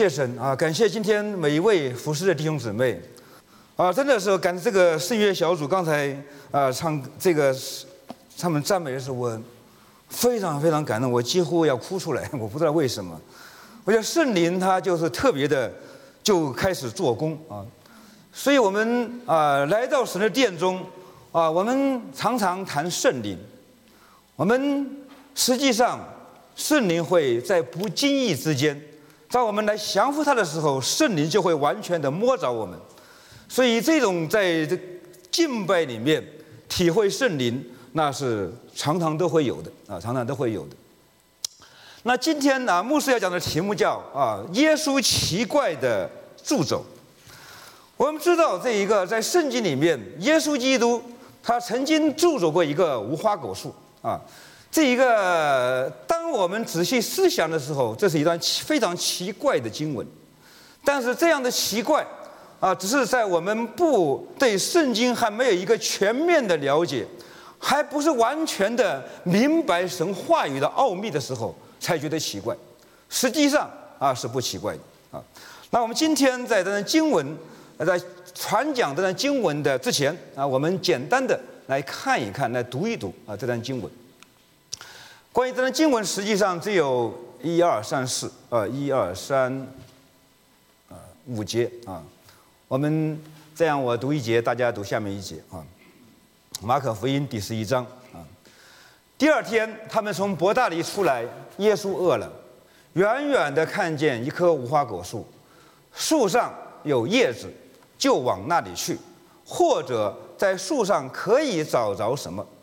谢神啊！感谢今天每一位服侍的弟兄姊妹啊！真的是感这个圣乐小组刚才唱这个他们赞美的时候，我非常非常感动，我几乎要哭出来，我不知道为什么。我觉得圣灵他就是特别的就开始做工啊，所以我们来到神的殿中我们常常谈圣灵，我们实际上圣灵会在不经意之间。当我们来降服他的时候，圣灵就会完全的摸着我们，所以这种在这敬拜里面体会圣灵，那是常常都会有的常常都会有的。那今天牧师要讲的题目叫耶稣奇怪的助走。我们知道这一个在圣经里面，耶稣基督他曾经助走过一个无花果树这一个，当我们仔细思想的时候，这是一段非常奇怪的经文。但是这样的奇怪只是在我们不对圣经还没有一个全面的了解，还不是完全的明白神话语的奥秘的时候，才觉得奇怪。实际上是不奇怪的那我们今天在这段经文在传讲这段经文的之前我们简单的来看一看，来读一读这段经文。关于这段经文，实际上只有1、2、3、41、2、3、5节我们这样，我读一节，大家读下面一节马可福音第11章第二天，他们从伯大尼出来，耶稣饿了，远远地看见一棵无花果树，树上有叶子，就往那里去，或者在树上可以找着什么。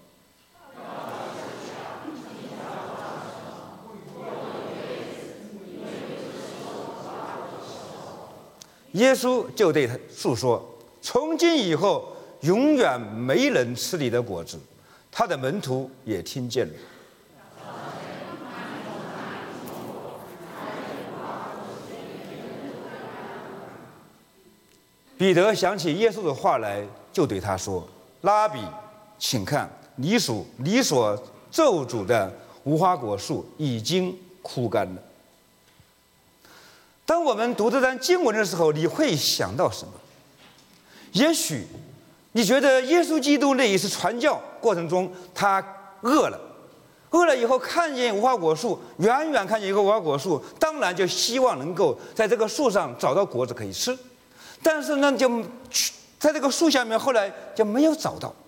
耶稣就对树说：“从今以后，永远没人吃你的果子。”他的门徒也听见了。彼得想起耶稣的话来，就对他说：“拉比，请看，你所咒诅的无花果树已经枯干了。”当我们读这段经文的时候，你会想到什么？也许你觉得耶稣基督那一次传教过程中，他饿了以后看见无花果树，远远看见一个无花果树，当然就希望能够在这个树上找到果子可以吃。但是呢，就在这个树下面，后来就没有找到，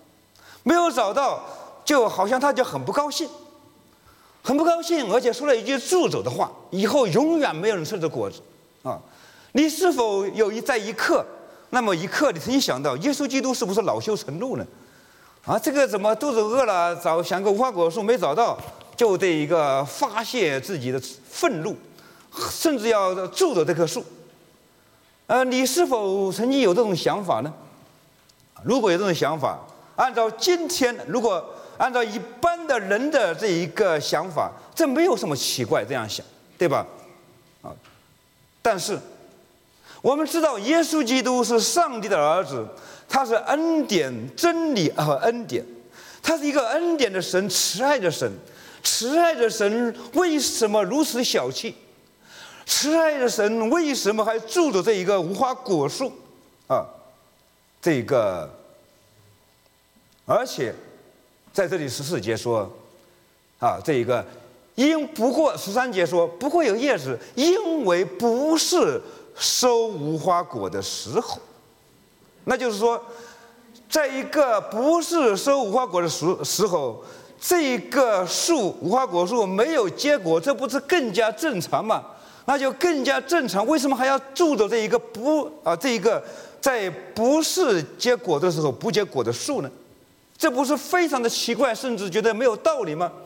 就好像他就很不高兴，而且说了一句助走的话：以后永远没有人吃这果子。你是否在一刻，那么一刻你曾经想到，耶稣基督是不是恼羞成怒呢？这个怎么肚子饿了，想个无花果树没找到，就这一个发泄自己的愤怒，甚至要助走这棵树。你是否曾经有这种想法呢？如果有这种想法，按照今天，如果按照一般的人的这一个想法，这没有什么奇怪，这样想，对吧？但是我们知道，耶稣基督是上帝的儿子，他是恩典、真理和恩典，他是一个恩典的神，慈爱的神。慈爱的神为什么如此小气？慈爱的神为什么还住着这一个无花果树这个，而且在这里14节说这一个不过13节说不过有叶子，因为不是收无花果的时候。那就是说，在一个不是收无花果的时候，这个无花果树没有结果，这不是更加正常吗？那就更加正常，为什么还要住着这一个在不是结果的时候不结果的树呢？这不是非常的奇怪，甚至觉得没有道理吗？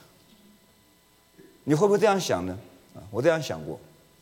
你会不会这样想呢？我这样想过。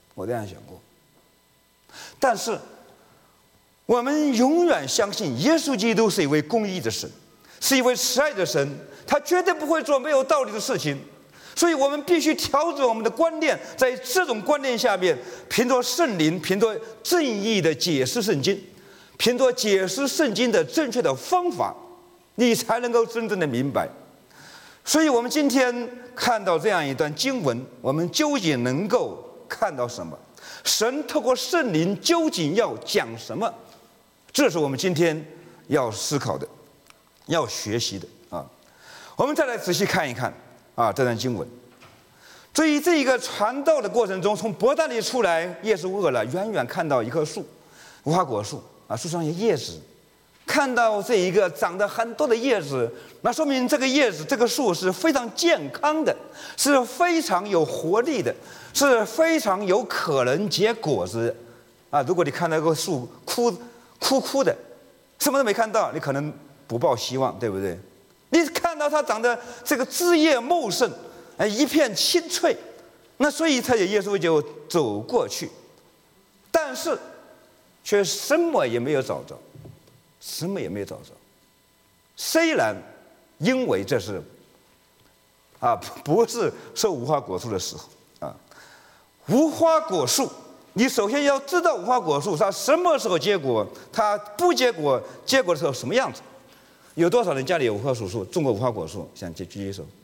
但是我们永远相信耶稣基督是一位公义的神，是一位慈爱的神，他绝对不会做没有道理的事情。所以我们必须调整我们的观念，在这种观念下面，凭着圣灵，凭着正义的解释圣经，凭着解释圣经的正确的方法，你才能够真正的明白。所以我们今天看到这样一段经文，我们究竟能够看到什么？ 神透过圣灵究竟要讲什么？这是我们今天要思考的，要学习的啊。我们再来仔细看一看啊这段经文。所以这一个传道的过程中，从伯大尼出来，耶稣饿了，远远看到一棵树，无花果树啊，树上有叶子，看到这一个长得很多的叶子，那说明这个叶子这个树是非常健康的，是非常有活力的，是非常有可能结果子啊。如果你看到一个树枯的，什么都没看到，你可能不抱希望，对不对？你看到它长得这个枝叶茂盛，一片青翠，那所以耶稣就走过去，但是却什么也没有找着，什么也没有找着。虽然因为这是不是收无花果树的时候啊，无花果树，你首先要知道无花果树它什么时候结果，它不结果结果的时候什么样子。有多少人家里有无花果树，种过无花果树？想举举手。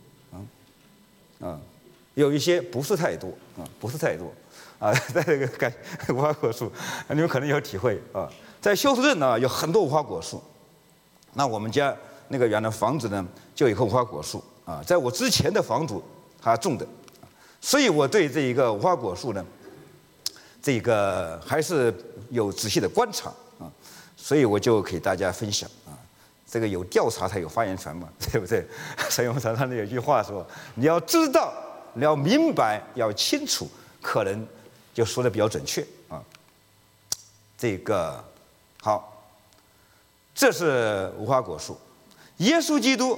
有一些不是太多不是太多在这个无花果树，你们可能有体会啊。在休斯顿呢有很多无花果树，那我们家那个原来房子呢就有一棵无花果树啊，在我之前的房主他种的，所以我对这一个无花果树呢，这个还是有仔细的观察啊，所以我就给大家分享啊。这个有调查才有发言权嘛，对不对？所以我们常常有一句话说，你要知道，你要明白，要清楚，可能就说的比较准确啊。这个好，这是无花果树。耶稣基督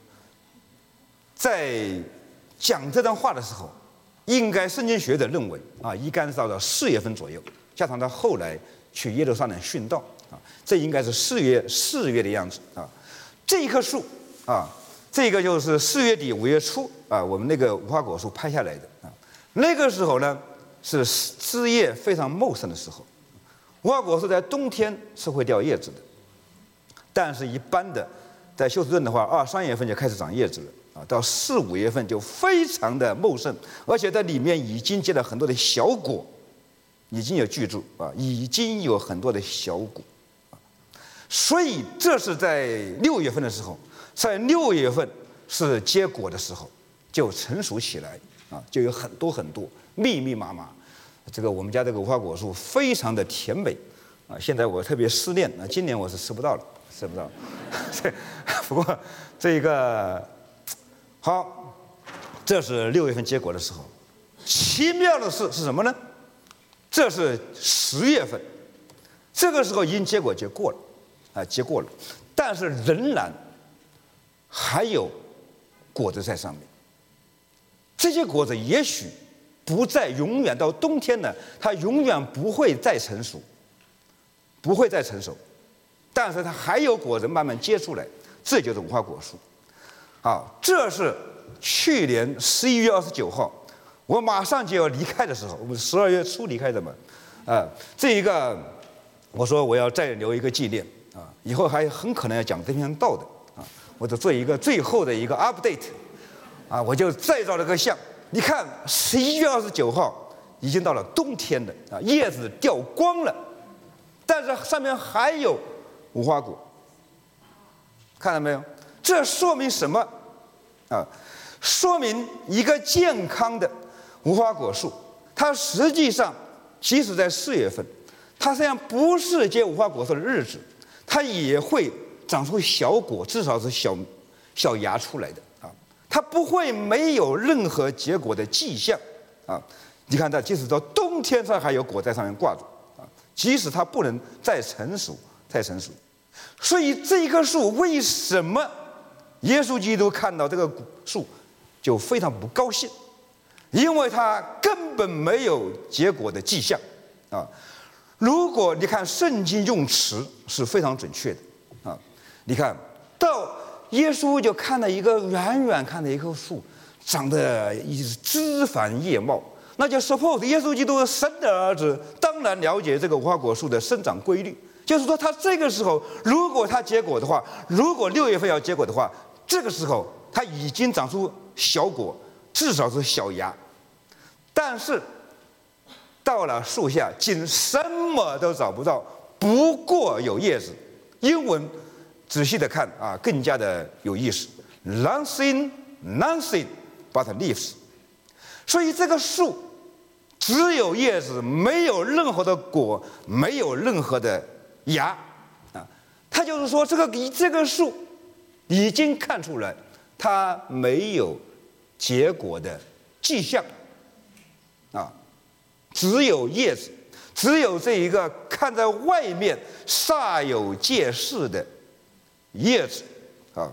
在讲这段话的时候，应该圣经学者认为应该是到了4月份左右，加上他后来去耶路撒冷殉道。这应该是4月的样子啊。这一棵树这个就是4月底5月初我们那个无花果树拍下来的啊。那个时候呢是枝叶非常茂盛的时候。无花果树在冬天是会掉叶子的，但是一般的在休斯顿的话，2、3月份就开始长叶子了到4、5月份就非常的茂盛，而且在里面已经结了很多的小果，已经有巨柱已经有很多的小果。所以这是在6月份的时候，在6月份是结果的时候，就成熟起来就有很多很多密密麻麻。这个我们家这个无花果树非常的甜美现在我特别思念今年我是吃不到了。不过这个好，这是6月份结果的时候。奇妙的是什么呢？这是10月份，这个时候已经结果结过了。结过了，但是仍然还有果子在上面。这些果子也许不再永远到冬天呢，它永远不会再成熟，不会再成熟，但是它还有果子慢慢结出来，这就是无花果树。这是去年11月29号，我马上就要离开的时候，我们12月初离开的嘛，这一个我说我要再留一个纪念。以后还很可能要讲这篇道的我就做一个最后的一个 update 我就再照了个相。你看11月29号已经到了冬天了叶子掉光了，但是上面还有无花果，看到没有？这说明什么说明一个健康的无花果树，它实际上即使在4月份，它实际上不是结无花果树的日子，它也会长出小果，至少是小芽出来的它不会没有任何结果的迹象你看它即使到冬天它还有果在上面挂着即使它不能再成熟。所以这一棵树为什么耶稣基督看到这个树就非常不高兴？因为它根本没有结果的迹象如果你看圣经用词是非常准确的你看到耶稣就看到一个远远看到一棵树长得枝繁叶茂，那就 suppose 耶稣基督神的儿子当然了解这个无花果树的生长规律，就是说他这个时候如果他结果的话，如果6月份要结果的话，这个时候它已经长出小果，至少是小芽。但到了树下，竟什么都找不到，不过有叶子。英文仔细的看啊，更加的有意思 ，nothing but leaves。所以这个树只有叶子，没有任何的果，没有任何的芽啊。它就是说，这个树已经看出来，它没有结果的迹象啊，只有叶子，只有这一个看在外面煞有介事的叶子啊。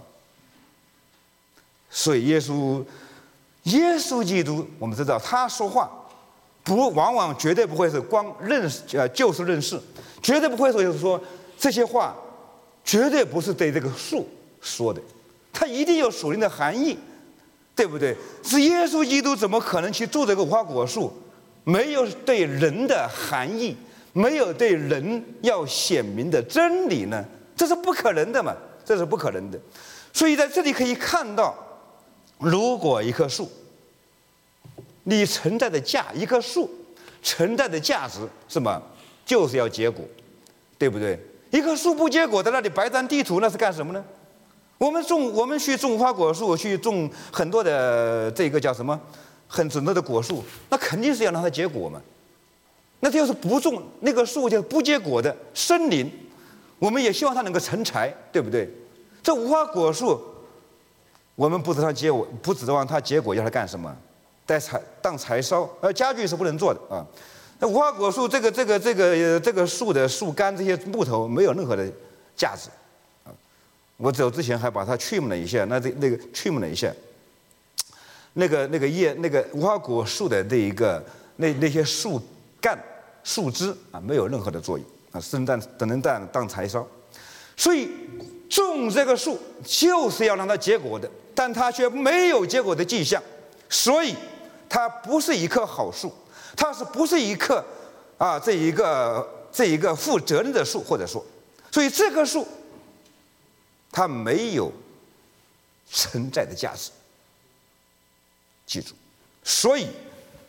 所以耶稣基督，我们知道他说话往往绝对不会是光就事论事，绝对不会说这些话绝对不是对这个树说的，它一定有属灵的含义，对不对？是耶稣基督怎么可能去住这个无花果树？没有对人的含义，没有对人要显明的真理呢？这是不可能的嘛，这是不可能的。所以在这里可以看到，如果一棵树，你存在的一棵树存在的价值是什么？就是要结果，对不对？一棵树不结果，在那里白占地图，那是干什么呢？我们去种无花果树，去种很多的这个叫什么，很多的果树，那肯定是要让它结果嘛。那就是不种那个树，就是不结果的森林。我们也希望它能够成材，对不对？这无花果树，我们不指望它结果，要它干什么？当柴烧，家具是不能做的啊。那无花果树这个树的树干这些木头没有任何的价值啊。我走之前还把它trim了一下，trim了一下，那个无花果树的那些树干树枝啊，没有任何的作用啊，只能当柴烧。所以种这个树就是要让它结果的，但它却没有结果的迹象，所以它不是一棵好树，它不是一棵这一个负责任的树，或者说，所以这棵树它没有存在的价值，记住，所以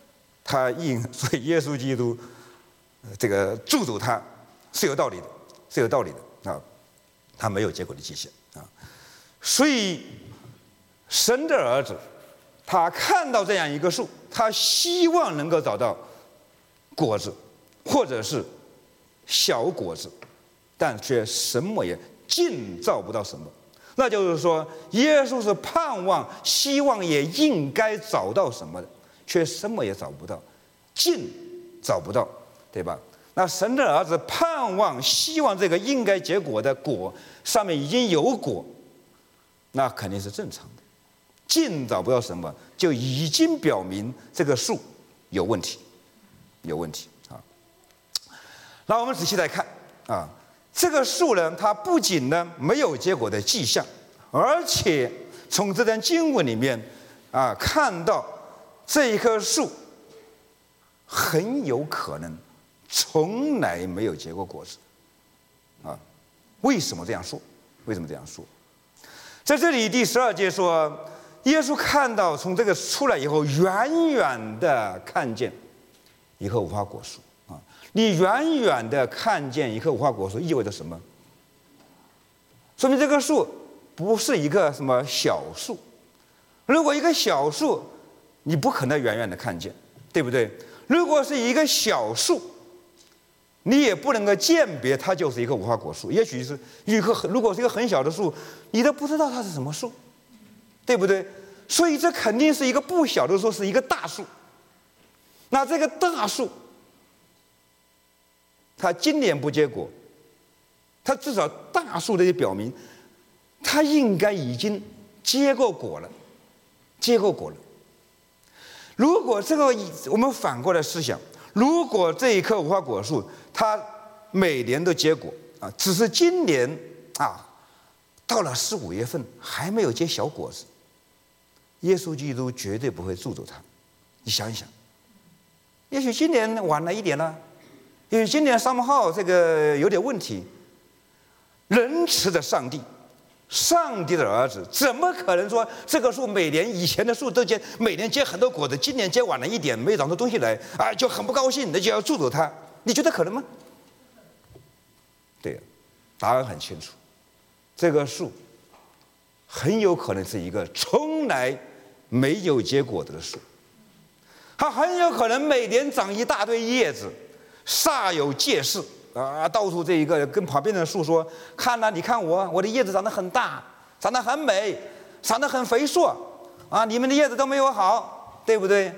耶稣基督这个诅咒他是有道理的，是有道理的啊，他没有结果的迹象啊，所以神的儿子他看到这样一个树，他希望能够找到果子，或者是小果子，但却什么也尽造不到什么。那就是说，耶稣是盼望、希望也应该找到什么的，却什么也找不到，尽找不到，对吧？那神的儿子盼望、希望这个应该结果的果上面已经有果，那肯定是正常的。尽找不到什么，就已经表明这个树有问题，有问题啊。那我们仔细来看啊，这个树呢，它不仅呢没有结果的迹象，而且从这段经文里面啊看到这一棵树很有可能从来没有结过果子啊。为什么这样说？为什么这样说？在这里第12节说，耶稣看到从这个出来以后，远远的看见一棵无花果树啊。你远远的看见一棵无花果树，意味着什么？说明这棵树不是一个什么小树。如果一个小树，你不可能远远的看见，对不对？如果是一个小树，你也不能够鉴别它就是一棵无花果树。也许是如果是一个很小的树，你都不知道它是什么树，对不对？所以这肯定是一个不小的树，是一个大树。那这个大树，它今年不结果，它至少大树的也表明，它应该已经结过果了，结过果了。如果这个我们反过来思想，如果这一棵无花果树它每年都结果啊，只是今年啊到了4、5月份还没有结小果子，耶稣基督绝对不会诅咒他。你想一想，也许今年晚了一点了，也许今年3号这个有点问题。仁慈的上帝上帝的儿子怎么可能说这个树每年以前的树都每年结很多果子，今年结晚了一点，没长出东西来啊，就很不高兴，那就要诅咒它？你觉得可能吗？对，答案很清楚，这个树很有可能是一个从来没有结果子的树，它很有可能每年长一大堆叶子，煞有介事啊，到处这一个跟旁边的树说：“看呐，你看我的叶子长得很大，长得很美，长得很肥硕啊，你们的叶子都没有好，对不对？”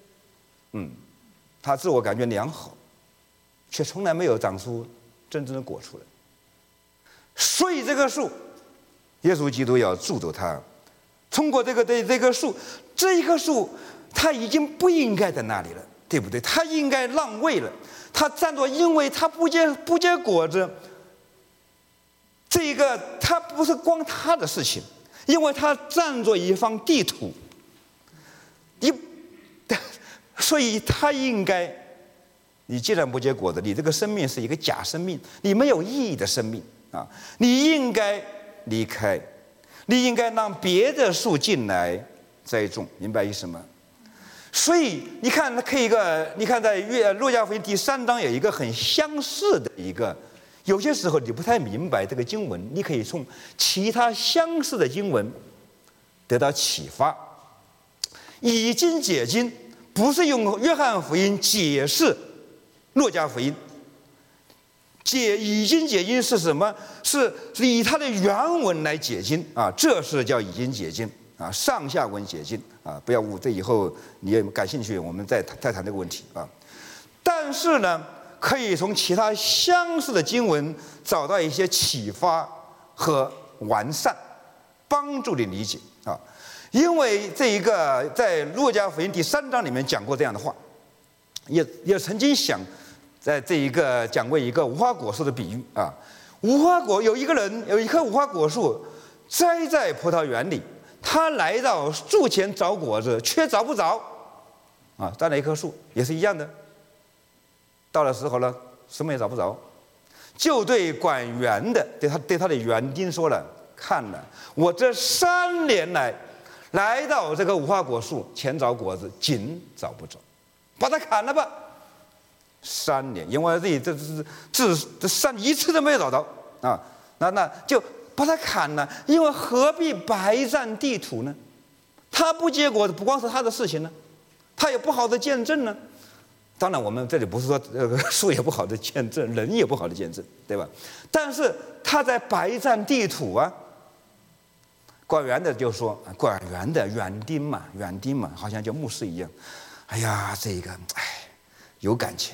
他自我感觉良好，却从来没有长出真正的果出来。所以这个树，耶稣基督要诅咒他，通过这个树，这一棵树它已经不应该在那里了，对不对？它应该让位了。它站着，因为它不结果子，这个它不是光它的事情，因为它站着一方地土，所以它应该，你既然不结果子，你这个生命是一个假生命，你没有意义的生命啊，你应该离开，你应该让别的树进来栽种，明白意思吗？所以你看，你看在路加福音第3章有一个很相似的一个，有些时候你不太明白这个经文，你可以从其他相似的经文得到启发。已经解经不是用约翰福音解释路加福音，已经解经是什么？是以它的原文来解经啊，这是叫已经解经啊，上下文解经啊，不要误，这以后你也感兴趣，我们再谈这个问题啊。但是呢，可以从其他相似的经文找到一些启发和完善，帮助你理解啊。因为这一个在路加福音第3章里面讲过这样的话，也曾经在这一个讲过一个无花果树的比喻啊。无花果有一棵无花果树栽在葡萄园里，他来到树前找果子，却找不着啊。栽了一棵树也是一样的，到了时候呢，什么也找不着，就对管园的对他的园丁说了：“看了，我这3年来到这个无花果树前找果子，仅找不着，把它砍了吧。”3年，因为这一次都没有找到啊，那就把它砍了，因为何必白占地土呢？他不结果子，不光是他的事情呢，他有不好的见证呢。当然，我们这里不是说树也不好的见证，人也不好的见证，对吧？但是他在白占地土啊。管园的就说，管园的园丁嘛，好像叫牧师一样。哎呀，这个有感情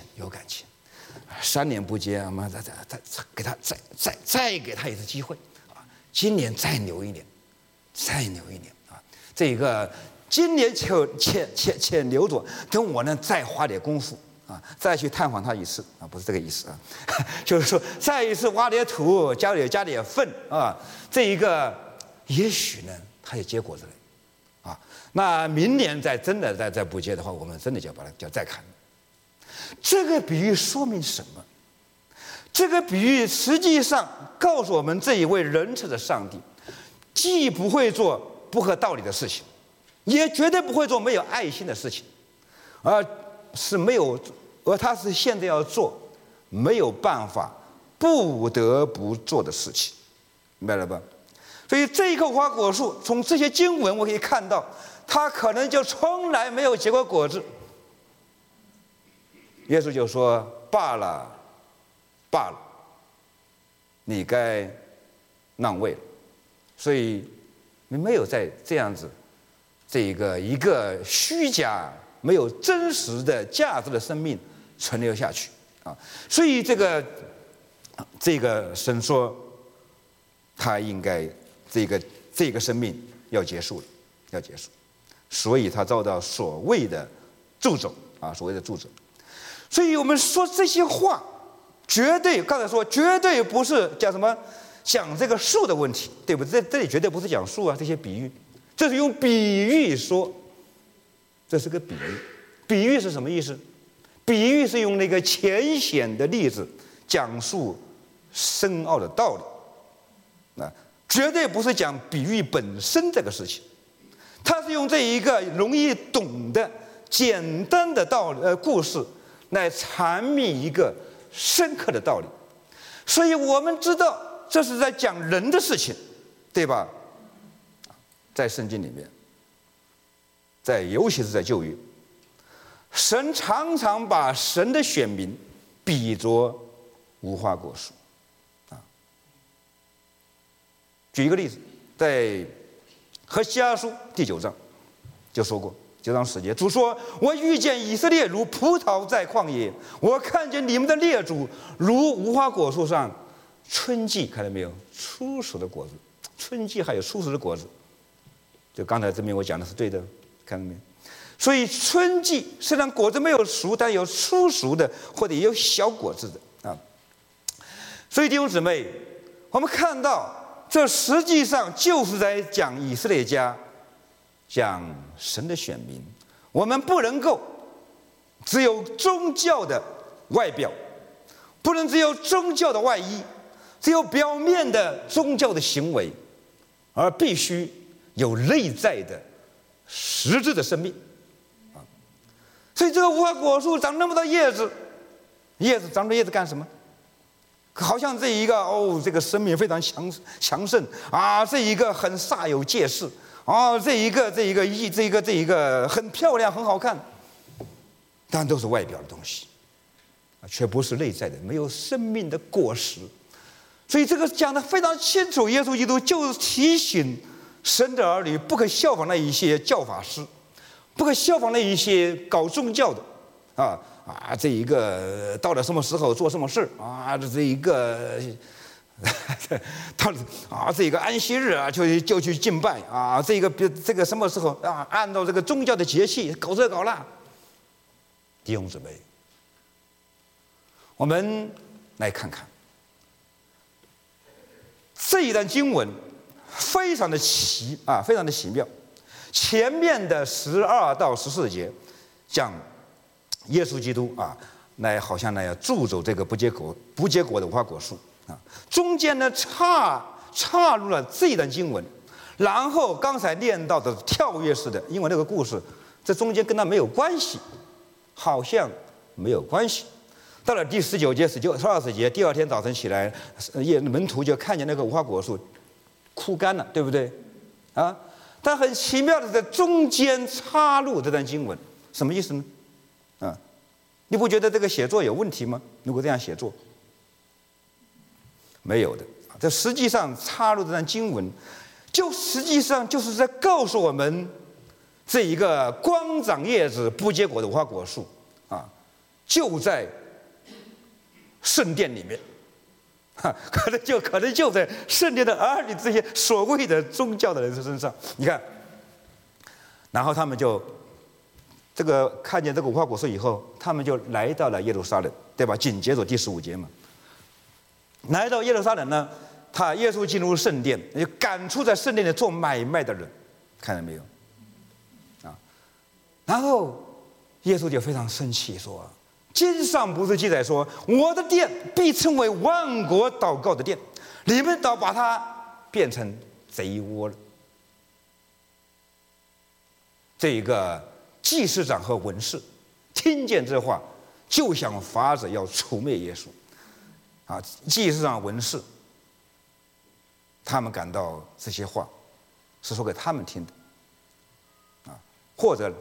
，3年不结，我们再给他再给他一次机会啊！今年再留一年啊！这个今年且留着，等我呢再花点功夫啊，再去探访他一次啊，不是这个意思啊，就是说再一次挖点土，加点粪啊，这一个也许呢他也结果子了啊。那明年真的再不结的话，我们真的就要把它再砍。这个比喻说明什么？这个比喻实际上告诉我们，这一位仁慈的上帝，既不会做不合道理的事情，也绝对不会做没有爱心的事情，而他是现在要做没有办法不得不做的事情，明白了吧？所以这一棵无花果树，从这些经文我可以看到，它可能就从来没有结过果子。耶稣就说：“罢了，你该让位了。”所以你没有在这样子，一个虚假、没有真实的价值的生命存留下去啊。所以这个神说，他应该这个生命要结束了，所以他遭到所谓的诅咒啊，所以我们说这些话，刚才说绝对不是讲什么讲这个树的问题，对不对？这里绝对不是讲树啊，这些比喻，这是用比喻说，这是个比喻。比喻是什么意思？比喻是用那个浅显的例子讲述深奥的道理。 绝对不是讲比喻本身这个事情，他是用这一个容易懂的简单的故事来阐明一个深刻的道理。所以我们知道这是在讲人的事情，对吧？在圣经里面，尤其是在旧约，神常常把神的选民比作无花果树。举一个例子，在何西阿书第9章就说过，9章10节，主说：“我遇见以色列如葡萄在旷野，我看见你们的列祖如无花果树上春季，看到没有？初熟的果子，春季还有初熟的果子。”就刚才这边我讲的是对的，看到没有？所以春季虽然果子没有熟，但有初熟的或者也有小果子的啊。所以弟兄姊妹，我们看到。这实际上就是在讲以色列家，讲神的选民。我们不能够只有宗教的外表，不能只有宗教的外衣，只有表面的宗教的行为，而必须有内在的实质的生命。所以这个无花果树长那么多叶子，长着叶子干什么？好像这一个这个生命非常强盛啊，这一个很煞有介事啊，这一个很漂亮很好看，当然都是外表的东西，却不是内在的，没有生命的果实。所以这个讲得非常清楚，耶稣基督就是提醒神的儿女不可效仿那一些教法师，不可效仿那一些搞宗教的这一个到了什么时候做什么事啊？这一个到了这个安息日就去敬拜啊！这个什么时候按照这个宗教的节气搞这搞那。弟兄姊妹，我们来看看这一段经文，非常的奇妙。前面的12到14节讲耶稣基督好像要助走这个不结果的无花果树中间呢插入了这一段经文，然后刚才念到的跳跃式的，因为那个故事这中间跟他没有关系，好像没有关系。到了第19节、20节，第二天早晨起来，门徒就看见那个无花果树枯干了，对不对？但很奇妙的在中间插入这段经文，什么意思呢？你不觉得这个写作有问题吗？如果这样写作，没有的。这实际上插入这段经文，实际上就是在告诉我们，这一个光长叶子不结果的无花果树就在圣殿里面，可能就在圣殿的儿女这些所谓的宗教的人身上。你看，然后他们就。看见这个无花果树以后，他们就来到了耶路撒冷，对吧？紧接着第15节嘛，来到耶路撒冷呢，耶稣进入圣殿，就赶出在圣殿里做买卖的人，看到没有？然后耶稣就非常生气，说：“经上不是记载说，我的殿必称为万国祷告的殿，你们倒把它变成贼窝了。”这一个。祭司长和文士听见这话，就想法子要除灭耶稣。祭司长、文士，他们感到这些话是说给他们听的，或者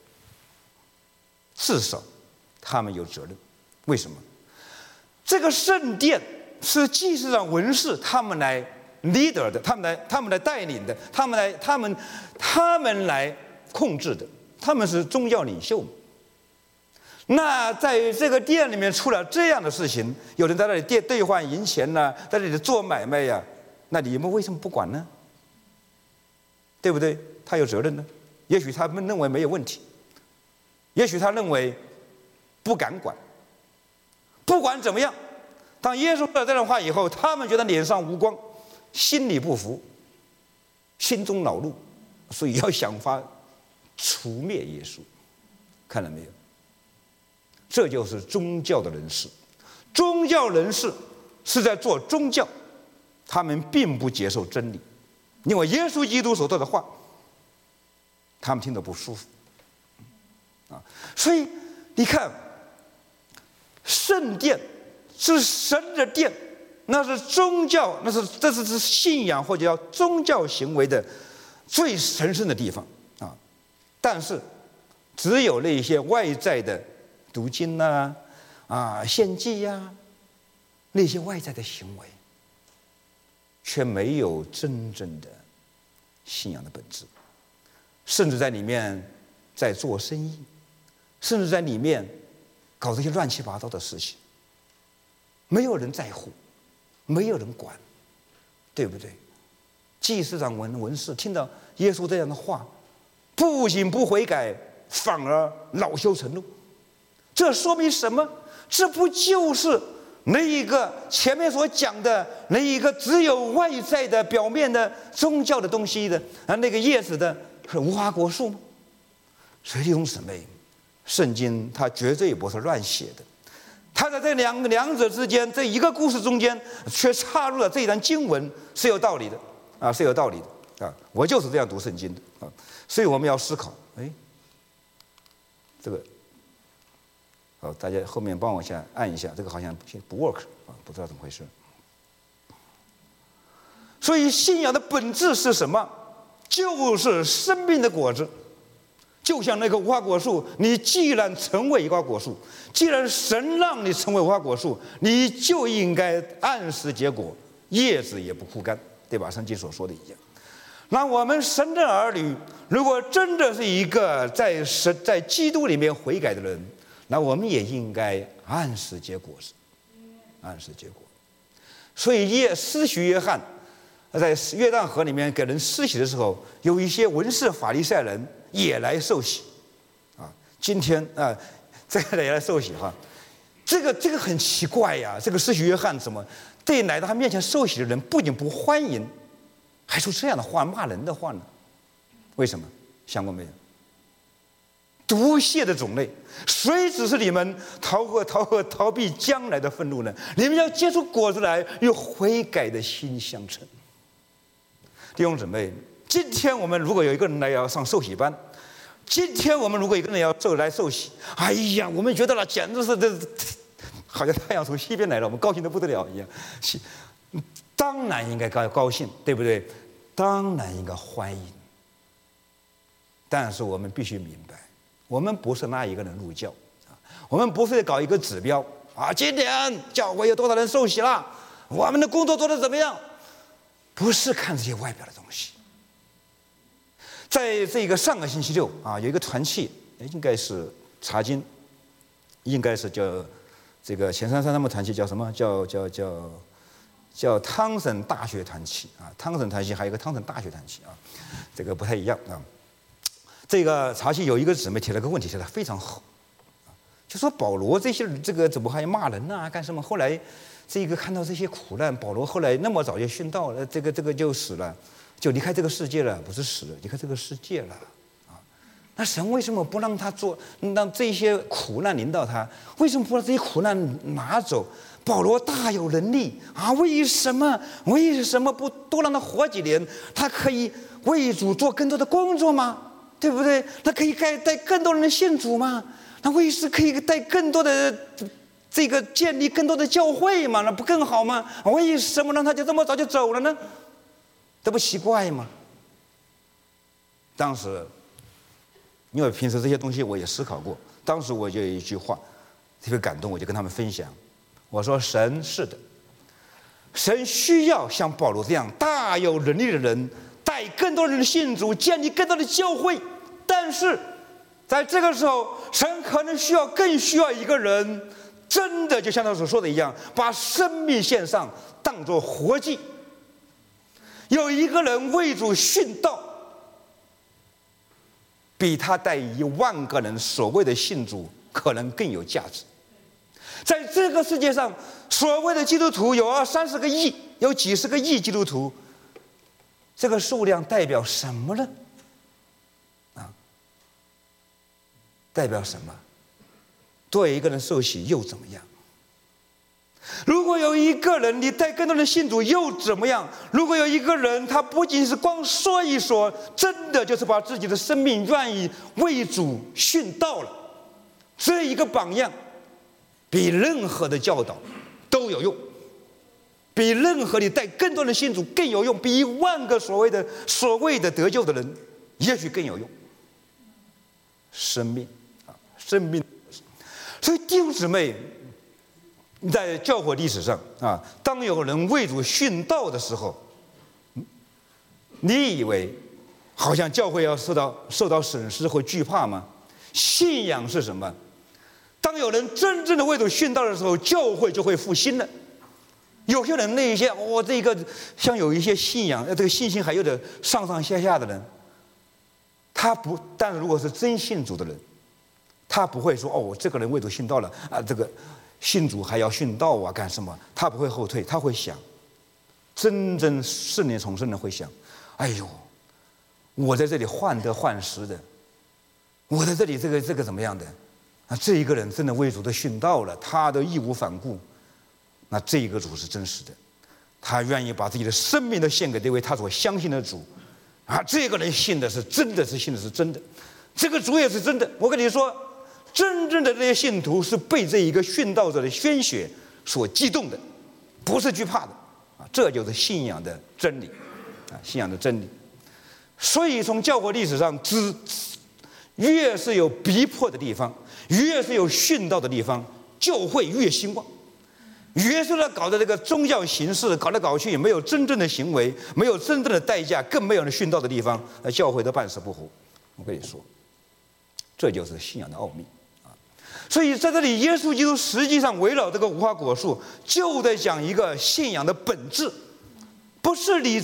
至少他们有责任。为什么？这个圣殿是祭司长、文士他们来 leader 的，他们来带领的，他们来控制的。他们是宗教领袖，那在这个店里面出了这样的事情，有人在那里兑换银钱呢，在那里做买卖呀，那你们为什么不管呢？对不对？他有责任呢。也许他们认为没有问题，也许他认为不敢管。不管怎么样，当耶稣说了这段话以后，他们觉得脸上无光，心里不服，心中恼怒，所以要想法除灭耶稣。看到没有？这就是宗教的人士。宗教人士是在做宗教， 他们并不接受真理，因为耶稣基督所说的话，他们听得不舒服。所以你看，圣殿是神的殿，那是宗教，这是信仰或者叫宗教行为的最神圣的地方啊。但是只有那些外在的读经献祭呀，那些外在的行为，却没有真正的信仰的本质，甚至在里面在做生意，甚至在里面搞这些乱七八糟的事情，没有人在乎，没有人管，对不对？祭司长文士听到耶稣这样的话，不仅不悔改，反而恼羞成怒。这说明什么？这不就是那一个前面所讲的那一个只有外在的表面的宗教的东西的那个叶子的无花果树吗？所以弟兄姊妹，圣经它绝对不是乱写的，它在这两者之间，这一个故事中间却插入了这一段经文，是有道理的啊，是有道理的啊。我就是这样读圣经的啊，所以我们要思考，这个。好，大家后面帮我按一下，这个好像不 work 啊，不知道怎么回事。所以信仰的本质是什么？就是生命的果子。就像那个无花果树，你既然成为无花果树，既然神让你成为无花果树，你就应该按时结果，叶子也不枯干，对吧？圣经所说的一样。那我们神的儿女，如果真的是一个在基督里面悔改的人，那我们也应该按时结果子，按时结果。所以施洗约翰在约旦河里面给人施洗的时候，有一些文士法利赛人也来受洗啊。今天这个也来受洗哈，这个很奇怪呀。这个施洗约翰怎么对来到他面前受洗的人不仅不欢迎，还说这样的话，骂人的话呢？为什么？想过没有？毒蝎的种类，谁只是你们逃避将来的愤怒呢？你们要结出果子来，有悔改的心相称。弟兄姊妹，今天我们如果有一个人来要上受洗班，今天我们如果有一个人要来受洗，哎呀，我们觉得了，简直是好像太阳从西边来了，我们高兴得不得了一样。当然应该高兴，对不对？当然应该欢迎。但是我们必须明白，我们不是拉一个人入教啊，我们不是搞一个指标啊，今天教会有多少人受洗了，我们的工作做得怎么样？不是看这些外表的东西。在这个上个星期六啊，有一个团契，应该是查经，应该是叫这个钱珊珊他们团契叫什么？叫汤省大学团契啊，汤省团契还有一个汤省大学团契啊，这个不太一样啊。这个查契有一个姊妹提了个问题，提得非常好，就说保罗这个怎么还骂人啊？干什么？后来这个看到这些苦难，保罗后来那么早就殉道了，这个就死了，就离开这个世界了，不是死了，离开这个世界了啊。那神为什么不让他让这些苦难临到他？为什么不把这些苦难拿走？保罗大有能力啊，为什么不多让他活几年？他可以为主做更多的工作吗？对不对？他可以带更多人信主吗？那为什么可以带更多的这个建立更多的教会嘛？那不更好吗？为什么让他就这么早就走了呢？这不奇怪吗？当时因为平时这些东西我也思考过，当时我就有一句话特别感动，我就跟他们分享，我说神是的，神需要像保罗这样大有能力的人，带更多人信主，建立更多的教会。但是在这个时候，神可能更需要一个人，真的就像他所说的一样，把生命献上，当作活祭。有一个人为主殉道，比他带10000个人所谓的信主可能更有价值。在这个世界上，所谓的基督徒有20-30个亿，有几十个亿基督徒，这个数量代表什么呢？代表什么？对一个人受洗又怎么样？如如果有一个人你带更多人信主又怎么样？如果有一个人他不仅是光说一说，真的就是把自己的生命愿意为主殉道了，这一个榜样比任何的教导都有用，比任何你带更多人信主更有用，比10000个所谓的得救的人也许更有用。生命啊，生命。所以弟兄姊妹，在教会历史上啊，当有人为主殉道的时候，你以为好像教会要受到审视或惧怕吗？信仰是什么？当有人真正的为主殉道的时候，教会就会复兴了。有些人那一些这个像有一些信仰，这个信心还有点上上下下的人，他不，但是如果是真信主的人，他不会说我这个人为主殉道了啊，这个信主还要殉道啊干什么？他不会后退，他会想，真正圣灵重生的会想，哎呦，我在这里患得患失的，我在这里这个怎么样的啊？这一个人真的为主的殉道了，他的义无反顾，那这一个主是真实的，他愿意把自己的生命都献给这位他所相信的主啊！这个人信的是真的，信的是真的，这个主也是真的。我跟你说，真正的这些信徒是被这一个殉道者的鲜血所激动的，不是惧怕的啊！这就是信仰的真理啊，信仰的真理。所以从教会历史上，越是有逼迫的地方，越是有殉道的地方，教会越兴旺。越是搞的这个宗教形式，搞来搞去也没有真正的行为，没有真正的代价，更没有人殉道的地方，教会都半死不活。我跟你说，这就是信仰的奥秘啊！所以在这里，耶稣基督实际上围绕这个无花果树，就在讲一个信仰的本质，不是你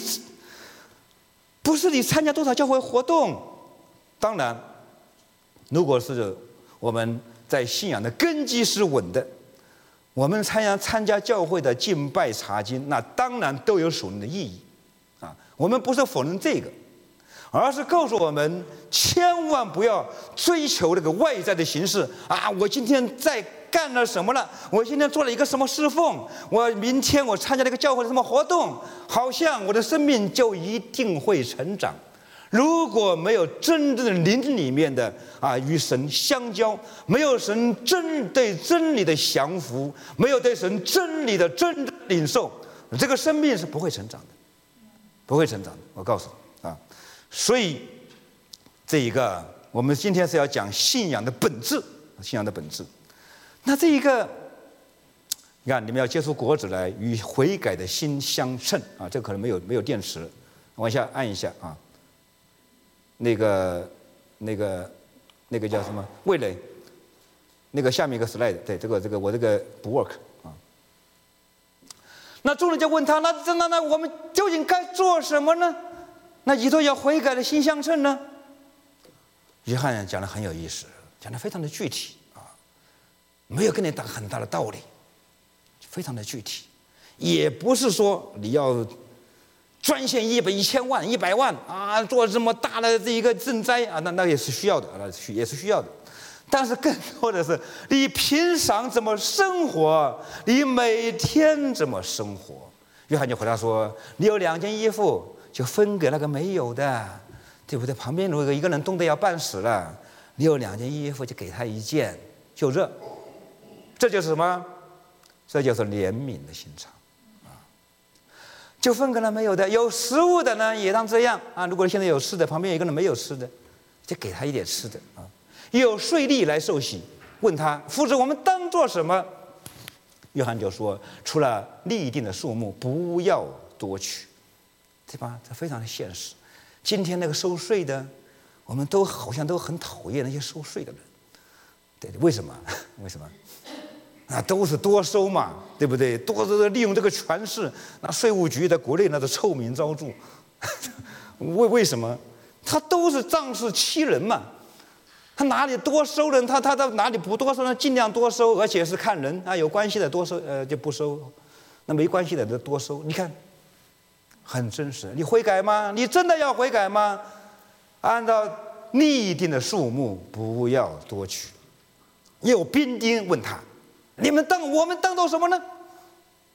参加多少教会活动。当然，如果是我们在信仰的根基是稳的，我们参加教会的敬拜查经，那当然都有属灵的意义啊。我们不是否认这个，而是告诉我们，千万不要追求这个外在的形式啊！我今天在干了什么了？我今天做了一个什么侍奉？我明天我参加了一个教会的什么活动？好像我的生命就一定会成长。如果没有真正的灵里面的与神相交，没有神对真理的降服，没有对神真理的真正领受，这个生命是不会成长的，不会成长的。我告诉你啊，所以这一个我们今天是要讲信仰的本质，信仰的本质。那这一个，你看你们要结出果子来，与悔改的心相称啊，这个可能没有电池，往下按一下啊。那个叫什么？味蕾，那个下面一个 slide， 对，这个我这个不 work 啊。那众人就问他，那我们究竟该做什么呢？那以后要悔改的心相称呢？约翰讲得很有意思，讲得非常的具体啊，没有跟你讲很大的道理，非常的具体，也不是说你要专献1000万、100万啊，做这么大的这一个赈灾啊，那也是需要的，也是需要的。但是更多的是你平常怎么生活，你每天怎么生活。约翰就回答说：“你有2件衣服，就分给那个没有的，对不对？旁边如果有一个人冻得要半死了，你有2件衣服，就给他1件，就这。这就是什么？这就是怜悯的心肠。”就分给了没有的，有食物的呢，也当这样啊。如果现在有吃的，旁边有一个人没有吃的，就给他一点吃的啊。有税吏来受洗，问他：“夫子，我们当做什么？”约翰就说：“除了立定的数目，不要多取，对吧？”这非常的现实。今天那个收税的，我们都好像都很讨厌那些收税的人，对，为什么？为什么？都是多收嘛，对不对？多利用这个权势，那税务局在国内那是臭名昭著。为什么？他都是仗势欺人嘛。他哪里多收人，他哪里不多收呢？尽量多收，而且是看人啊，有关系的多收，就不收；那没关系的就多收。你看，很真实。你悔改吗？你真的要悔改吗？按照拟定的数目，不要多取。有兵丁问他。我们当做什么呢？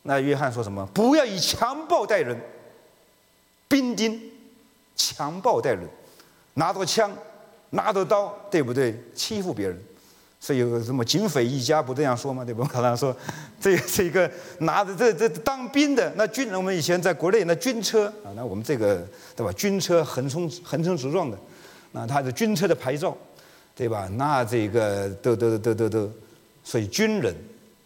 那约翰说什么？不要以强暴待人，兵丁强暴待人，拿着枪，拿着刀，对不对？欺负别人。所以有什么警匪一家不这样说吗？对不对？常常说，这个拿着这当兵的那我们以前在国内那军车啊，那我们这个对吧？军车横冲直撞的，那他的军车的牌照，对吧？那这个都，所以军人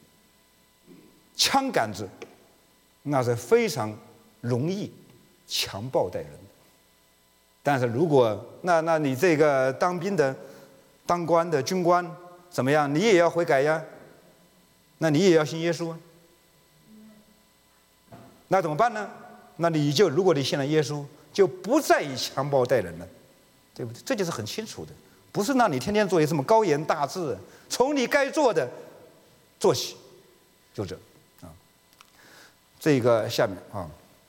枪杆子，那是非常容易强暴待人的。但是如果那你这个当兵的、当官的军官。怎么样？你也要悔改呀？那你也要信耶稣啊？那怎么办呢？那你如果你信了耶稣，就不再以强暴待人了，对不对？这就是很清楚的，不是让你天天做一什么高言大志，从你该做的做起，就这啊。这个下面啊，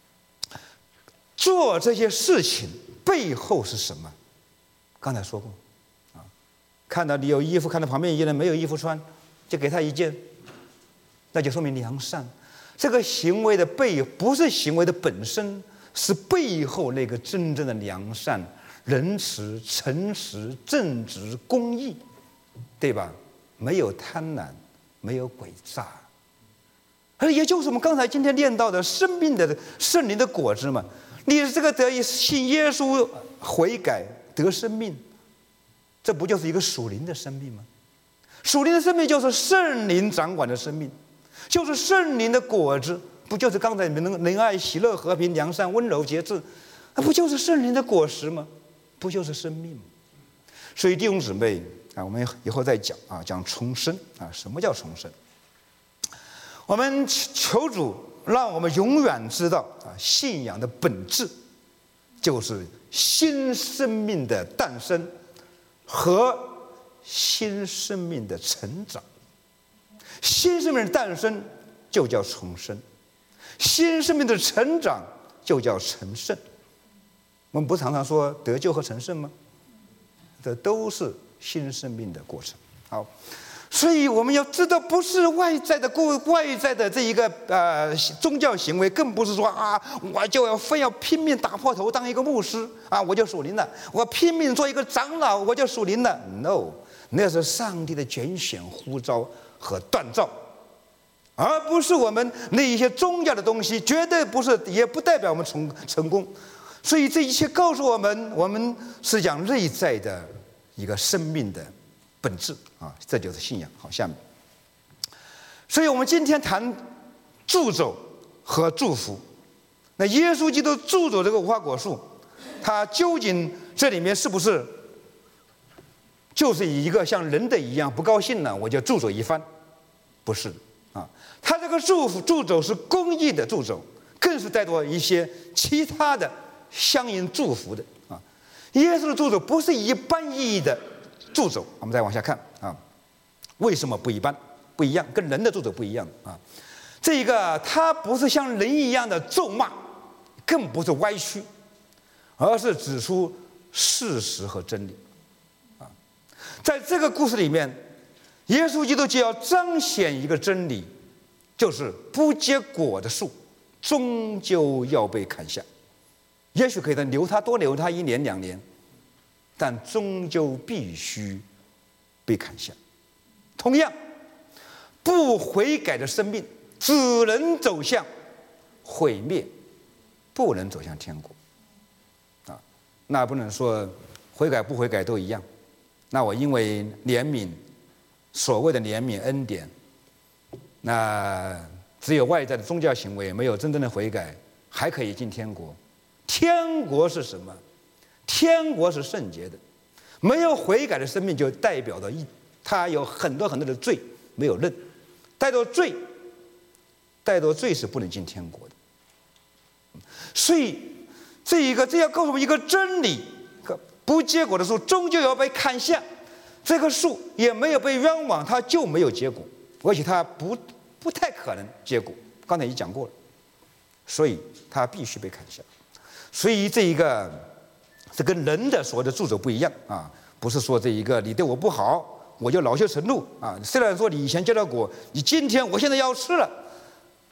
做这些事情背后是什么？刚才说过。看到你有衣服，看到旁边一个人没有衣服穿，就给他一件，那就说明良善。这个行为的不是行为的本身，是背后那个真正的良善、仁慈、诚实、正直、公义，对吧？没有贪婪，没有诡诈，而也就是我们刚才今天念到的生命的圣灵的果子嘛。你这个得以信耶稣悔改得生命。这不就是一个属灵的生命吗？属灵的生命就是圣灵掌管的生命，就是圣灵的果子，不就是刚才仁爱、喜乐、和平、良善、温柔、节制，不就是圣灵的果实吗？不就是生命吗？所以弟兄姊妹啊，我们以后再讲啊，讲重生啊，什么叫重生？我们求主让我们永远知道啊，信仰的本质就是新生命的诞生。和新生命的成长，新生命的诞生就叫重生，新生命的成长就叫成圣。我们不常常说得救和成圣吗？这都是新生命的过程。好，所以我们要知道，不是外在的这一个宗教行为，更不是说啊，我就要非要拼命打破头当一个牧师啊，我就属灵了；我拼命做一个长老，我就属灵了。No， 那是上帝的拣选、呼召和锻造，而不是我们那一些宗教的东西，绝对不是，也不代表我们成功。所以这一切告诉我们，我们是讲内在的一个生命的本质啊，这就是信仰。好，下面，所以我们今天谈祝咒和祝福。那耶稣基督祝咒这个无花果树，它究竟这里面是不是就是以一个像人的一样不高兴了，我就祝咒一番？不是啊，它这个祝咒是公义的祝咒，更是带着一些其他的相应祝福的啊。耶稣的祝咒不是一般意义的祝咒，我们再往下看啊，为什么不一般？不一样，跟人的祝咒不一样啊。这个它不是像人一样的咒骂，更不是歪曲，而是指出事实和真理啊。在这个故事里面，耶稣基督就要彰显一个真理，就是不结果的树终究要被砍下。也许可以多留它1年2年，但终究必须被砍下。同样，不悔改的生命只能走向毁灭，不能走向天国啊。那不能说悔改不悔改都一样。那我因为怜悯，所谓的怜悯恩典，那只有外在的宗教行为，没有真正的悔改，还可以进天国。天国是什么？天国是圣洁的，没有悔改的生命就代表着他有很多的罪没有认，带着罪是不能进天国的。所以这要告诉我们一个真理：不结果的树终究要被砍下。这棵树也没有被冤枉，它就没有结果，而且它不太可能结果。刚才已经讲过了，所以它必须被砍下。所以这跟人的所谓的祝咒不一样啊，不是说你对我不好，我就恼羞成怒啊。虽然说你以前结了果，你今天我现在要吃了，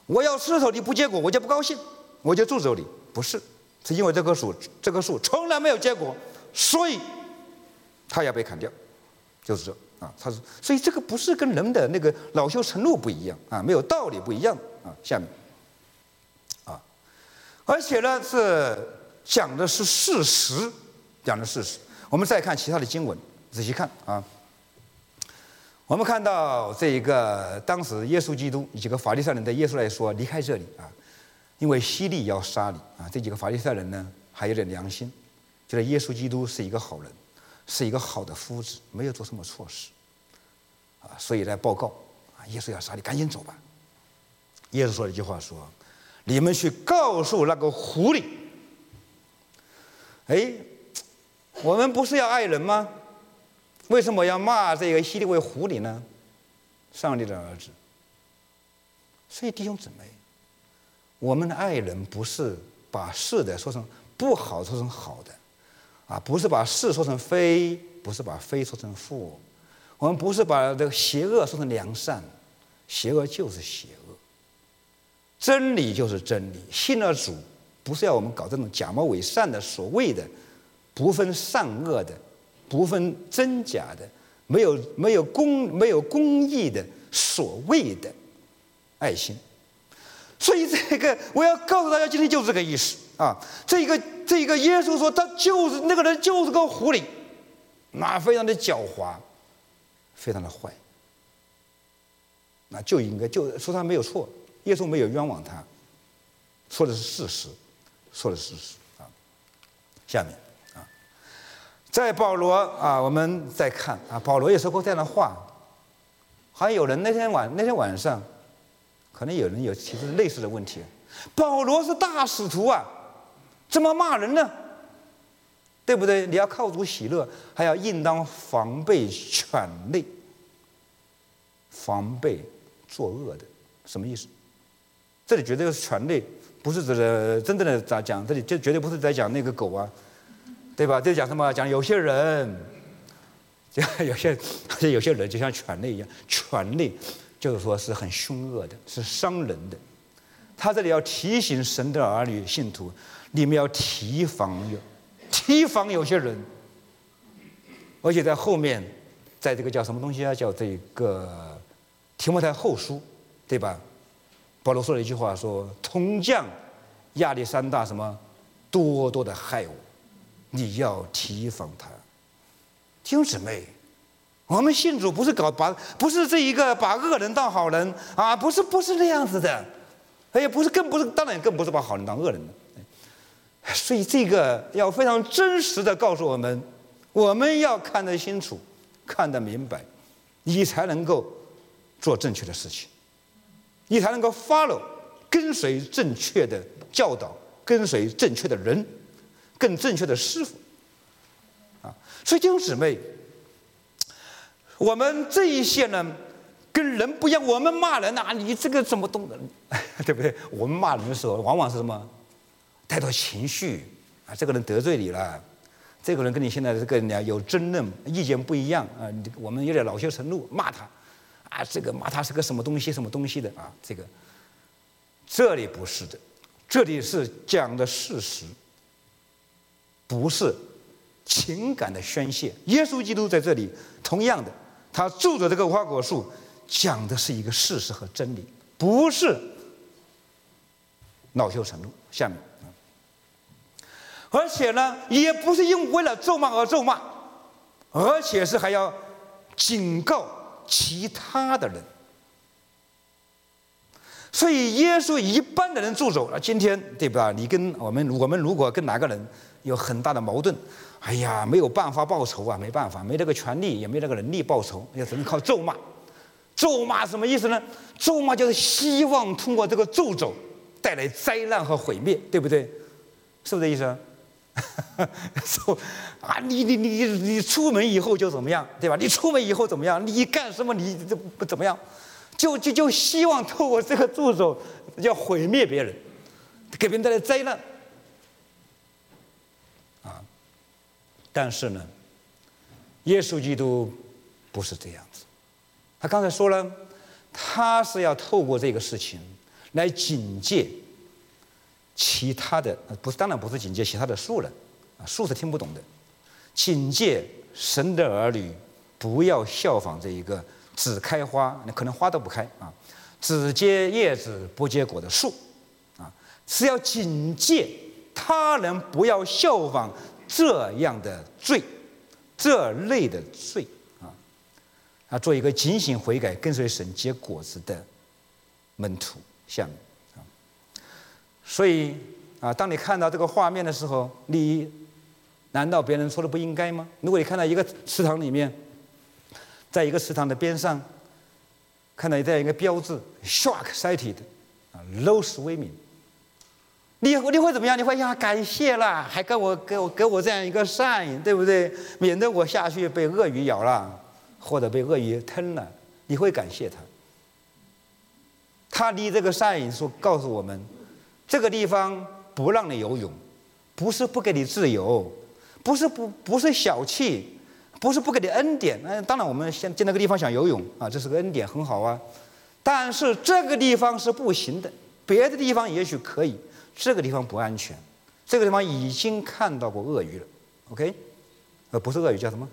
我要吃头，你不结果，我就不高兴，我就诅咒你。不是，是因为这棵树从来没有结果，所以它要被砍掉，就是这啊。它是，所以这个不是跟人的那个恼羞成怒不一样啊，没有道理不一样啊。下面啊，而且呢是讲的是事实，讲的事实。我们再看其他的经文，仔细看啊。我们看到这一个当时耶稣基督几个法利赛人对耶稣来说离开这里啊，因为希律要杀你啊。这几个法利赛人呢还有点良心，觉得耶稣基督是一个好人，是一个好的夫子，没有做什么错事啊，所以来报告啊，耶稣要杀你，赶紧走吧。耶稣说了一句话说：“你们去告诉那个狐狸。”哎，我们不是要爱人吗？为什么要骂这个希律为狐狸呢？上帝的儿子。所以弟兄姊妹，我们的爱人不是把是的说成不好，说成好的，啊，不是把是说成非，不是把非说成负，我们不是把这个邪恶说成良善，邪恶就是邪恶，真理就是真理。信了主，不是要我们搞这种假冒伪善的所谓的不分善恶的。不分真假的，没有公义的所谓的爱心，所以这个我要告诉大家，今天就是这个意思啊。这个耶稣说他就是那个人就是个狐狸，那非常的狡猾，非常的坏，那就应该就说他没有错，耶稣没有冤枉他，说的是事实，说的是事实啊。下面。在保罗啊，我们再看啊，保罗也说过这样的话。好像有人那天晚上，可能有人有提出类似的问题：保罗是大使徒啊，怎么骂人呢？对不对？你要靠主喜乐，还要应当防备犬类，防备作恶的，什么意思？这里绝对是犬类，不是指的真正的咋讲？这里就绝对不是在讲那个狗啊。对吧？这讲什么？讲有些人，有些人就像犬类一样，犬类就是说是很凶恶的，是伤人的。他这里要提醒神的儿女信徒，你们要提防有些人，而且在后面，在这个叫什么东西啊？叫这个提摩太后书，对吧？保罗说了一句话说：“铜匠亚历山大什么多多的害我。”你要提防他，弟兄姊妹，我们信主不是不是这一个把恶人当好人啊，不是那样子的，哎，当然更不是把好人当恶人的。所以这个要非常真实的告诉我们，我们要看得清楚，看得明白，你才能够做正确的事情，你才能够 follow 跟随正确的教导，跟随正确的人。更正确的师傅啊，所以弟兄姊妹，我们这一些呢，跟人不一样。我们骂人啊，你这个怎么动人，对不对？我们骂人的时候，往往是什么？带到情绪啊，这个人得罪你了，这个人跟你现在这个有争论，意见不一样啊，我们有点恼羞成怒，骂他啊，这个骂他是个什么东西的啊，这里不是的，这里是讲的事实。不是情感的宣泄。耶稣基督在这里同样的，他住着这个花果树，讲的是一个事实和真理，不是恼羞成怒。下面，而且呢，也不是为了咒骂而咒骂，而且是还要警告其他的人。所以耶稣一般的人住走了。今天对吧？你跟我们如果跟哪个人有很大的矛盾，哎呀，没有办法报仇啊，没办法，没这个权利，也没这个能力报仇，也只能靠咒骂。咒骂什么意思呢？咒骂就是希望通过这个咒诅带来灾难和毁灭，对不对？是不是这意思啊？说啊，你出门以后就怎么样，对吧？你出门以后怎么样？你干什么你就不怎么样？就希望透过这个咒诅要毁灭别人，给别人带来灾难啊！但是呢，耶稣基督不是这样子。他刚才说了，他是要透过这个事情来警戒其他的，当然不是警戒其他的树人，树是听不懂的，警戒神的儿女不要效仿这一个只开花，可能花都不开啊，只结叶子不结果的树啊，是要警戒他人不要效仿这样的罪，这类的罪做一个警醒悔改、跟随神结果子的门徒下面所以当你看到这个画面的时候，难道别人说的不应该吗？如果你看到一个池塘里面，在一个池塘的边上，看到这样一个标志 "Shark Sighted" "Low Swimming"， 你会怎么样？你会感谢啦，还给我这样一个 sign， 对不对？免得我下去被鳄鱼咬了，或者被鳄鱼吞了，你会感谢他。他立这个 sign 说告诉我们，这个地方不让你游泳，不是不给你自由，不是小气，不是不给你恩典。当然我们先进那个地方想游泳这是个恩典，很好啊。但是这个地方是不行的，别的地方也许可以，这个地方不安全。这个地方已经看到过鳄鱼了 ，OK？ 不是鳄鱼叫什么？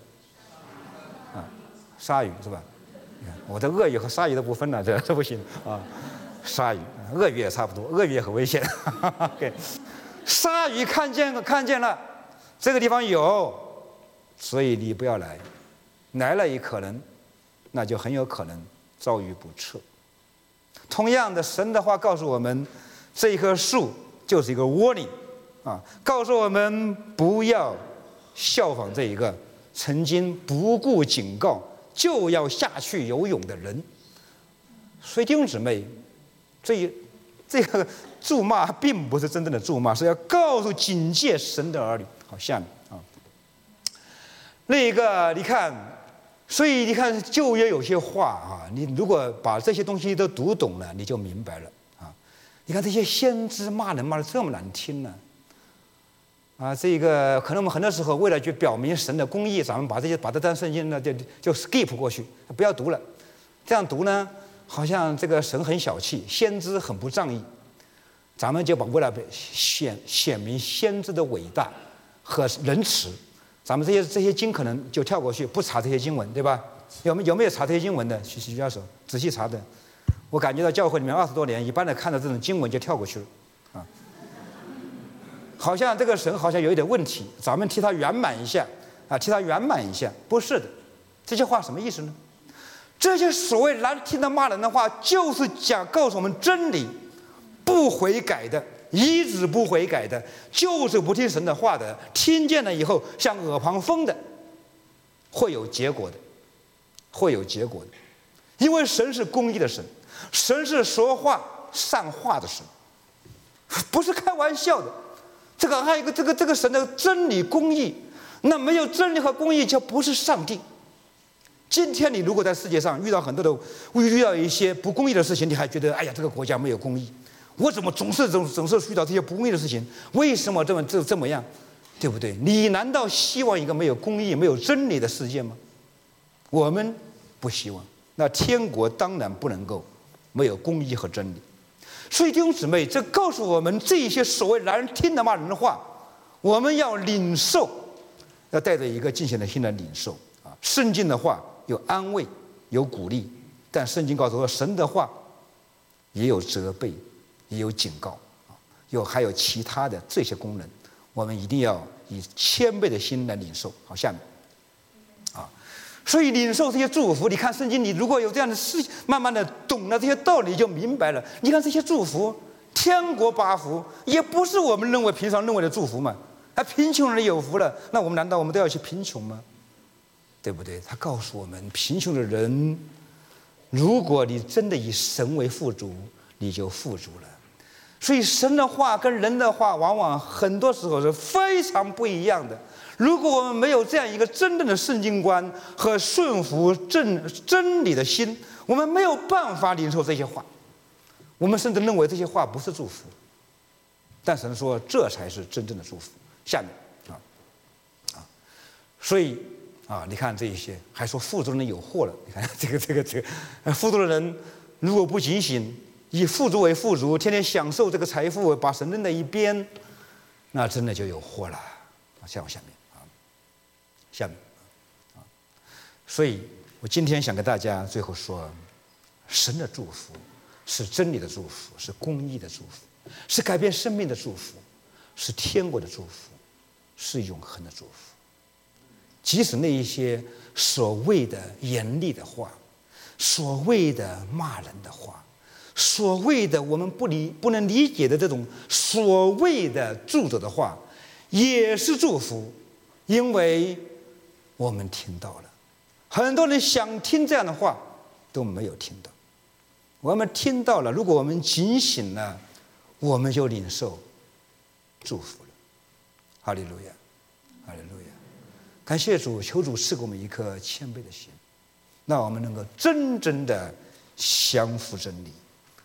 鲨鱼是吧？我的鳄鱼和鲨鱼都不分了，这不行啊。鲨鱼、鳄鱼也差不多，鳄鱼也很危险。OK， 鲨鱼看见了，这个地方有，所以你不要来，来了也可能，那就很有可能遭遇不测。同样的，神的话告诉我们，这一棵树就是一个 warning 告诉我们不要效仿这一个曾经不顾警告就要下去游泳的人。所以弟兄姊妹，这个咒骂并不是真正的咒骂，是要告诉警戒神的儿女。好，下面那个你看，所以你看旧约有些话你如果把这些东西都读懂了，你就明白了你看这些先知骂人骂得这么难听呢这个可能我们很多时候为了去表明神的公义，咱们把这段圣经呢就 skip 过去，不要读了。这样读呢，好像这个神很小气，先知很不仗义。咱们就为了显明先知的伟大和仁慈，咱们这些经可能就跳过去，不查这些经文，对吧？有没有查这些经文的？举下手，仔细查的。我感觉到教会里面20多年，一般的看到这种经文就跳过去了好像这个神好像有一点问题，咱们替他圆满一下替他圆满一下。不是的，这些话什么意思呢？这些所谓难听的骂人的话，就是告诉我们真理，不悔改的，一直不悔改的，就是不听神的话的，听见了以后像耳旁风的，会有结果的，会有结果的。因为神是公义的神，神是说话善话的神，不是开玩笑的。还有一个这个神的真理公义，那没有真理和公义就不是上帝。今天你如果在世界上遇到一些不公义的事情，你还觉得哎呀这个国家没有公义，我怎么总是遇到这些不公义的事情？为什么这么样？对不对？你难道希望一个没有公义、没有真理的世界吗？我们不希望。那天国当然不能够没有公义和真理。所以弟兄姊妹，这告诉我们，这些所谓难听的骂人的话，我们要领受，要带着一个敬虔的心来领受圣经的话有安慰，有鼓励，但圣经告诉我，神的话也有责备，也有警告还有其他的这些功能，我们一定要以谦卑的心来领受。好，下面所以领受这些祝福，你看圣经，你如果有这样的事，慢慢的懂了这些道理，就明白了。你看这些祝福，天国八福，也不是我们平常认为的祝福嘛。贫穷人有福了，那难道我们都要去贫穷吗？对不对？他告诉我们，贫穷的人，如果你真的以神为富足，你就富足了。所以神的话跟人的话，往往很多时候是非常不一样的。如果我们没有这样一个真正的圣经观和顺服真理的心，我们没有办法领受这些话。我们甚至认为这些话不是祝福，但神说这才是真正的祝福。下面所以你看这一些，还说富足的人有祸了。你看这个富足的人如果不警醒， 以富足为富足，天天享受这个财富，把神扔在一边，那真的就有祸了。下面下面所以我今天想跟大家最后说，神的祝福是真理的祝福，是公义的祝福，是改变生命的祝福，是天国的祝福，是永恒的祝福。即使那一些所谓的严厉的话，所谓的骂人的话，所谓的我们不能理解的这种所谓的助者的话，也是祝福，因为我们听到了。很多人想听这样的话都没有听到，我们听到了，如果我们警醒了，我们就领受祝福了。哈利路亚，哈利路亚！感谢主，求主赐给我们一颗谦卑的心，让我们能够真正的降服真理。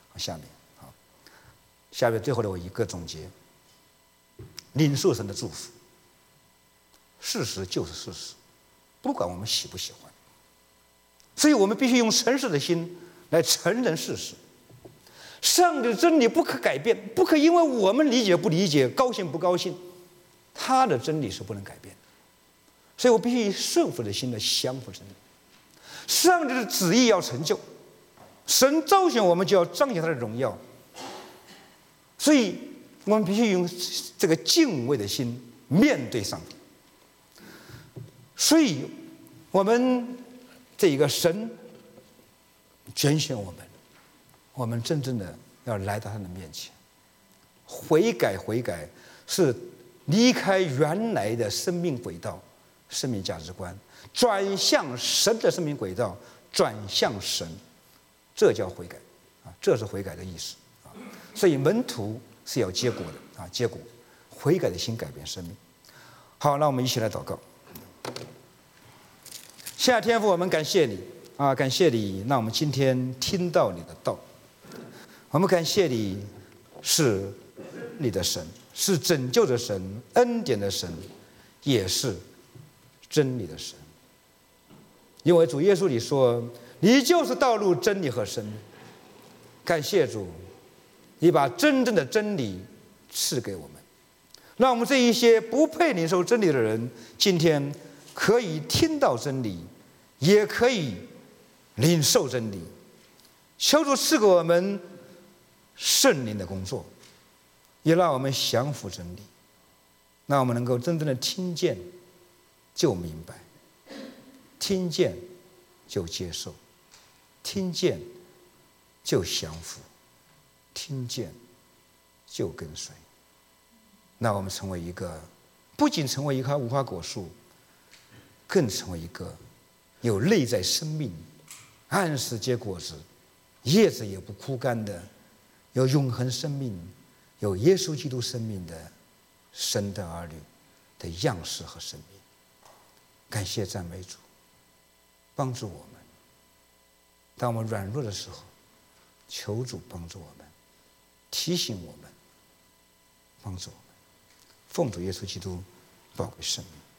下面最后的我一个总结：领受神的祝福，事实就是事实，不管我们喜不喜欢。所以我们必须用诚实的心来承认事实。上帝的真理不可改变，不可因为我们理解不理解、高兴不高兴，他的真理是不能改变的。所以我必须以顺服的心来降服真理。上帝的旨意要成就，神召选我们就要彰显他的荣耀。所以我们必须用这个敬畏的心面对上帝。所以我们这一个神拣选我们真正的要来到他的面前，悔改是离开原来的生命轨道、生命价值观，转向神的生命轨道，转向神，这叫悔改这是悔改的意思所以门徒是要结果的结果，悔改的心改变生命。好，那我们一起来祷告。亲爱的天父，我们感谢你感谢你让我们今天听到你的道。我们感谢你是你的神，是拯救的神，恩典的神，也是真理的神。因为主耶稣你说，你就是道路、真理和生命。感谢主，你把真正的真理赐给我们，让我们这一些不配领受真理的人，今天可以听到真理，也可以领受真理。求主赐给我们圣灵的工作，也让我们降服真理，让我们能够真正的听见就明白，听见就接受，听见就降服，听见就跟随。那我们成为一个，不仅成为一棵无花果树，更成为一个有内在生命、按时结果子、叶子也不枯干的，有永恒生命、有耶稣基督生命的神的儿女的样式和生命。感谢赞美主，帮助我们。当我们软弱的时候，求主帮助我们，提醒我们，帮助我们。奉主耶稣基督宝贵圣名。